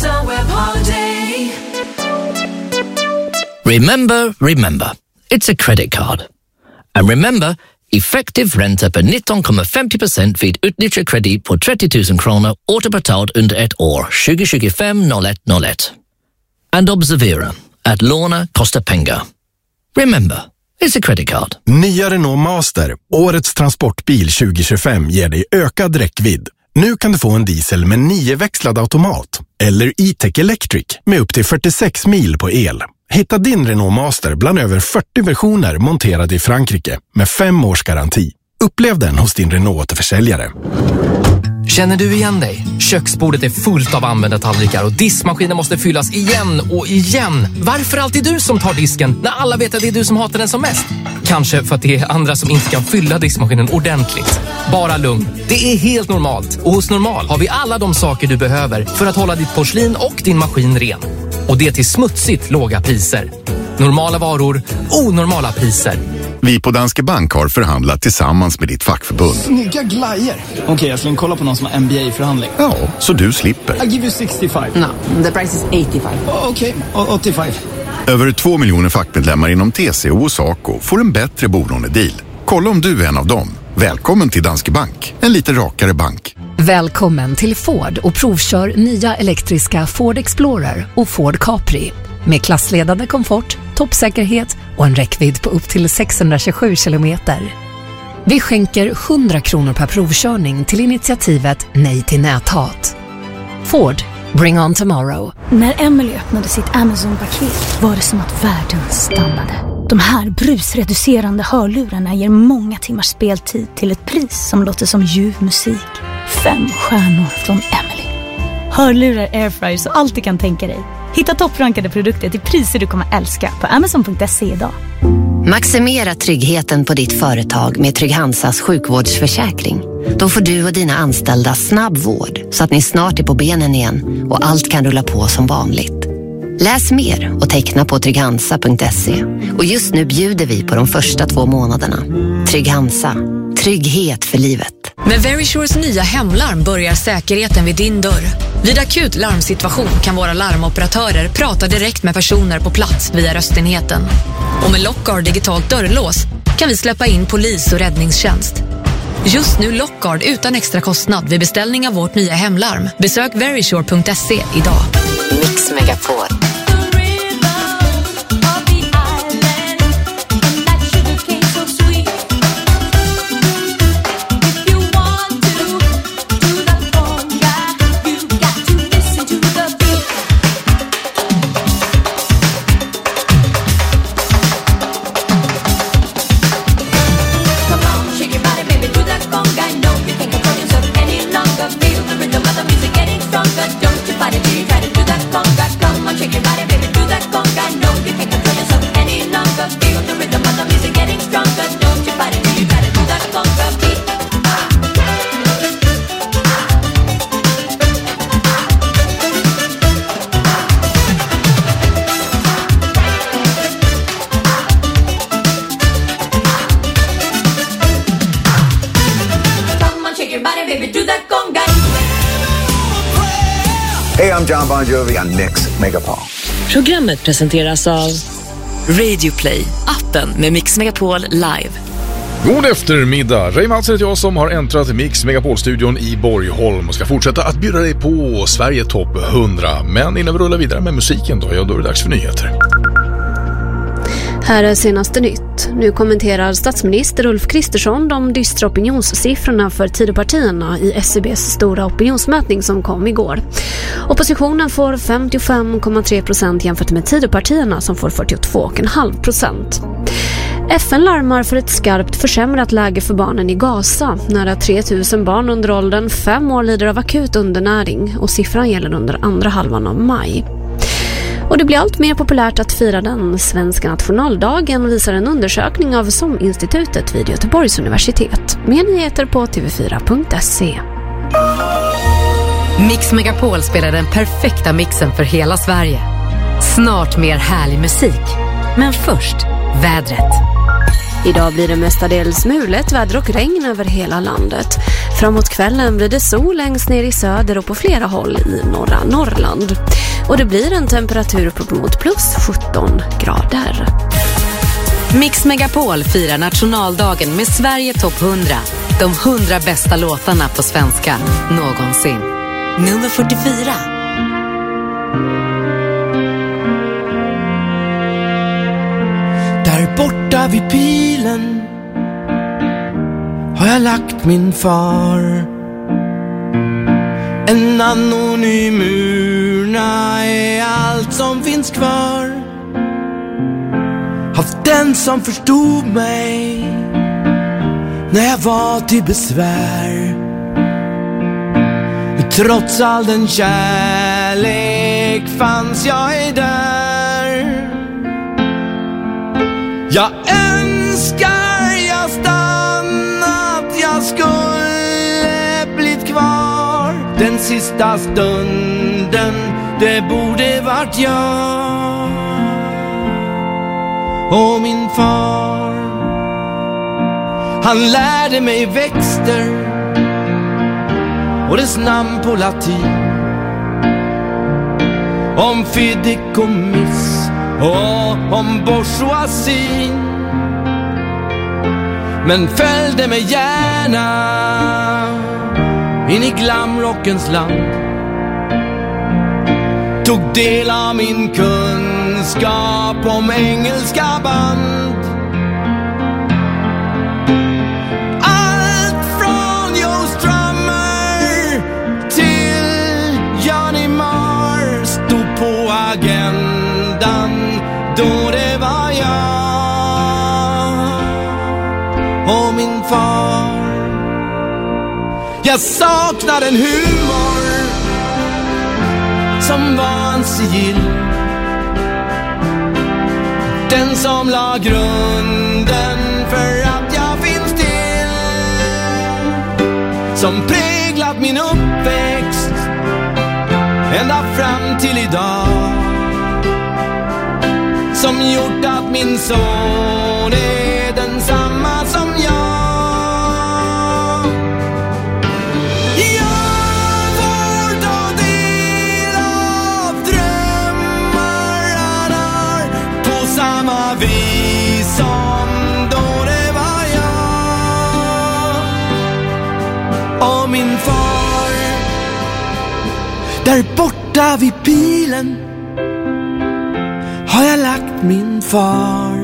Remember, remember. It's a credit card. And remember, effektiv ränta på nitton komma femtio procent vid utnyttjad kredit på trettio tusen kronor återbetalt under ett år tjugo tjugofem noll ett noll ett. And observera att låna kostar pengar. Remember, it's a credit card. Nya Renault Master, årets transportbil tjugo tjugofem, ger dig ökad räckvidd. Nu kan du få en diesel med nioväxlad automat eller E-Tech Electric med upp till fyrtiosex mil på el. Hitta din Renault Master bland över fyrtio versioner monterade i Frankrike med fem års garanti. Upplev den hos din Renault-återförsäljare. Känner du igen dig? Köksbordet är fullt av använda tallrikar och diskmaskinen måste fyllas igen och igen. Varför alltid du som tar disken när alla vet att det är du som hatar den som mest? Kanske för att det är andra som inte kan fylla diskmaskinen ordentligt. Bara lugn. Det är helt normalt. Och hos Normal har vi alla de saker du behöver för att hålla ditt porslin och din maskin ren. Och det till smutsigt låga priser. Normala varor, onormala priser. Vi på Danske Bank har förhandlat tillsammans med ditt fackförbund. Snygga glajer. Okej, okay, jag ska kolla på någon som har M B A-förhandling. Ja, så du slipper. I give you sextiofem. No, the price is eighty-five. Okej, okay, åttiofem. Över två miljoner fackmedlemmar inom T C O och Saco får en bättre bolånedeal. Kolla om du är en av dem. Välkommen till Danske Bank, en lite rakare bank. Välkommen till Ford och provkör nya elektriska Ford Explorer och Ford Capri. Med klassledande komfort, toppsäkerhet och en räckvidd på upp till sexhundratjugosju kilometer. Vi skänker hundra kronor per provkörning till initiativet Nej till näthat. Ford, bring on tomorrow. När Emily öppnade sitt Amazon-paket var det som att världen stannade. De här brusreducerande hörlurarna ger många timmars speltid till ett pris som låter som ljuv musik. Fem stjärnor från Emily. Hörlurar, airfryers och allt du kan tänka dig. Hitta topprankade produkter till priser du kommer älska på amazon punkt se idag. Maximera tryggheten på ditt företag med Trygg-Hansas sjukvårdsförsäkring. Då får du och dina anställda snabb vård så att ni snart är på benen igen och allt kan rulla på som vanligt. Läs mer och teckna på trygg hansa punkt se. Och just nu bjuder vi på de första två månaderna. Trygg-Hansa. Trygghet för livet. Med Verisures nya hemlarm börjar säkerheten vid din dörr. Vid akut larmsituation kan våra larmoperatörer prata direkt med personer på plats via röstenheten. Och med Lockguard digitalt dörrlås kan vi släppa in polis och räddningstjänst. Just nu Lockguard utan extra kostnad vid beställning av vårt nya hemlarm. Besök verisure punkt se idag. Mix Megapol. Hey, I'm John Bon Jovi on Mix Megapol. Programmet presenteras av Radio Play, appen med Mix Megapol Live. God eftermiddag. Ray Mattsson heter jag som har äntrat Mix Megapol-studion i Borgholm och ska fortsätta att bjuda dig på Sverige topp hundra. Men innan vi rullar vidare med musiken då, ja, då är det dags för nyheter. Här är senaste nytt. Nu kommenterar statsminister Ulf Kristersson de dystra opinionssiffrorna för Tidöpartierna i S C B:s stora opinionsmätning som kom igår. Oppositionen får femtiofem komma tre procent jämfört med Tidöpartierna som får fyrtiotvå komma fem procent. F N larmar för ett skarpt försämrat läge för barnen i Gaza. Nära tre tusen barn under åldern fem år lider av akut undernäring och siffran gäller under andra halvan av maj. Och det blir allt mer populärt att fira den svenska nationaldagen, visar en undersökning av SOM-institutet vid Göteborgs universitet. Mer nyheter på t v fyra punkt se. Mix Megapol spelar den perfekta mixen för hela Sverige. Snart mer härlig musik. Men först, vädret. Idag blir det mestadels mulet, väder och regn över hela landet. Framåt kvällen blir det sol längst ner i söder och på flera håll i norra Norrland. Och det blir en temperatur på mot plus sjutton grader. Mix Megapol firar nationaldagen med Sverige topp hundra. De hundra bästa låtarna på svenska någonsin. Nummer fyrtiofyra. Där borta vid pilen har jag lagt min far. En anonym urna är allt som finns kvar. Haft den som förstod mig när jag var till besvär. Men trots all den kärlek fanns jag är där. Jag önskar jag stannat, jag skulle blivit kvar. Den sista stunden, det borde varit jag och min far. Han lärde mig växter och dess namn på latin. Om fideikommiss och om bourgeoisie. Men följde mig gärna in i glamrockens land. Tog del av min kunskap om engelska band. Allt från Joe Strummer till Johnny Marr stod på agendan då det var jag och min far. Jag saknar en humor som var en sigill. Den som la grunden för att jag finns till. Som präglat min uppväxt ända fram till idag. Som gjort att min son är densamma som jag. Vi som då det var jag och min far. Där borta vid pilen har jag lagt min far.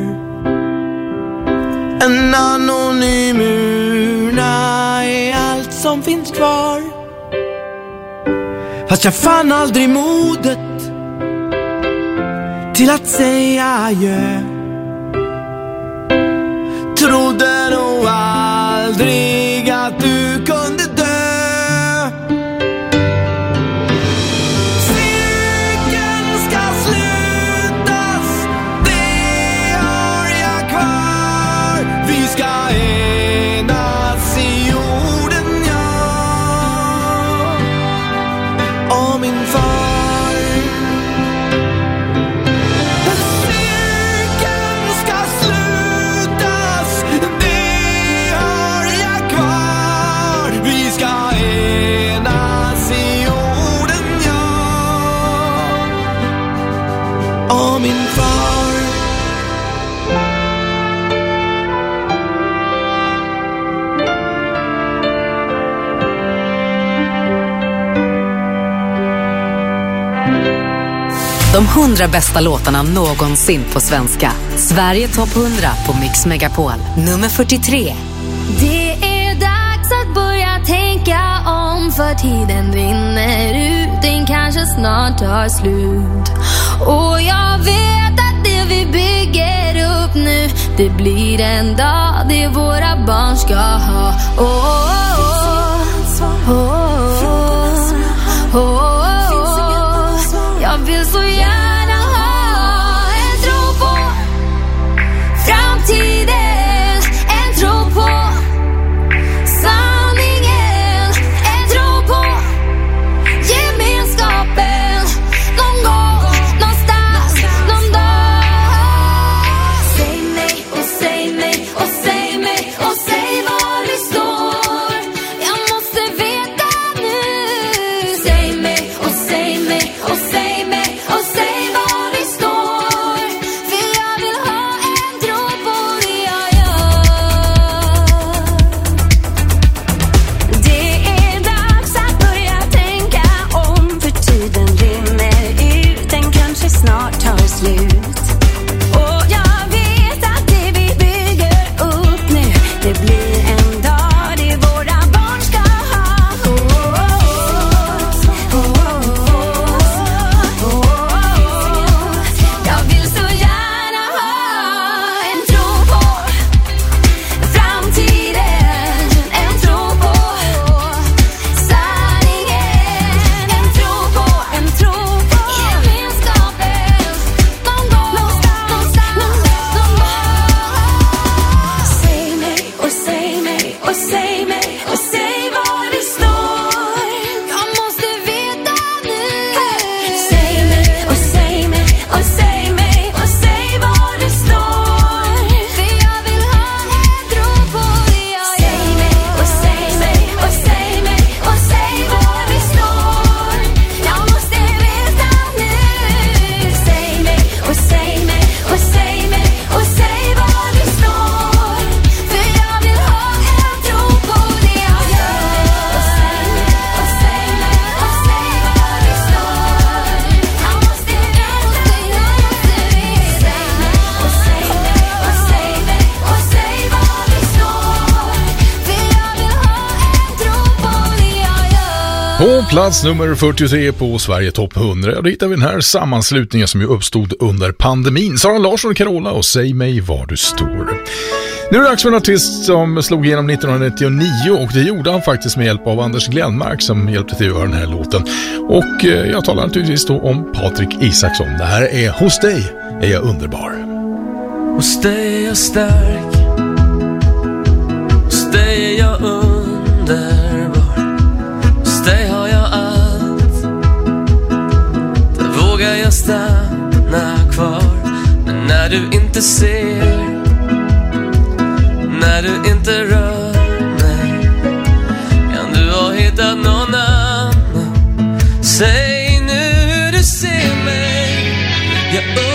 En anonym urna är allt som finns kvar. Fast jag fann aldrig modet till att säga adjö. Trodde nog aldrig att du kunde dö. Cirkeln ska slutas, det har jag kvar. Vi ska enas i orden, jag och min far. hundra bästa låtarna någonsin på svenska. Sverige topp hundra på Mix Megapol. Nummer fyrtiotre. Det är dags att börja tänka om, för tiden rinner ut, den kanske snart tar slut. Och jag vet att det vi bygger upp nu, det blir en dag det våra barn ska ha. Oh, oh, oh, oh, oh, oh. Jag vill så gärna ha en tro på framtiden, en tro på sanningen, en tro på gemenskapen. Någon gång, någonstans, någon dag. Säg mig och säg mig och säg mig och säg var vi står. Jag måste veta nu. Säg mig och säg mig och säg mig och säg var vi står. För jag vill ha en tro på det jag gör. Det är dags att börja tänka om, för tiden rinner ut, den kanske snart tar slut. Och jag vet att det vi bygger upp nu, det blir en dag det våra barn ska ha. Oh, oh, oh, oh, oh, oh. Jag vill så gärna ha en tro på framtiden, en tro på sanningen, en tro på, en tro på gemenskapen. Någon gång, någonstans, någon gång. Säg mig och säg mig och säg mig och säg var vi står. Jag måste veta nu. Säg mig och säg mig och säg mig och säg var vi står. För jag vill ha en tro på det jag gör. Säg mig och säg mig och säg mig och säg var vi står. Jag måste veta nu. Säg mig och säg mig och säg mig och säg var vi står. För jag vill ha en tro på det jag gör. Säg mig och säg mig och säg var vi står. Jag måste veta, jag måste veta. Och säg mig och säg mig och säg var vi står. För jag vill ha en tro på det jag gör. På plats nummer fyrtiotre på Sverige topp hundra, då hittar vi den här sammanslutningen som ju uppstod under pandemin. Sara Larsson och Carola och Säg mig var du står. Nu är det dags för en artist som slog igenom nittonhundranittionio, och det gjorde han faktiskt med hjälp av Anders Glenmark som hjälpte till att göra den här låten. Och eh, jag talar naturligtvis då om Patrik Isaksson. Det här är Hos dig är jag underbar. Hos dig är jag stark, hos dig är jag underbar, hos dig har jag allt, där vågar jag stanna kvar. Men när du inte ser, när du inte rör mig, kan du ha hittat någon annan. Säg nu hur du ser mig, jag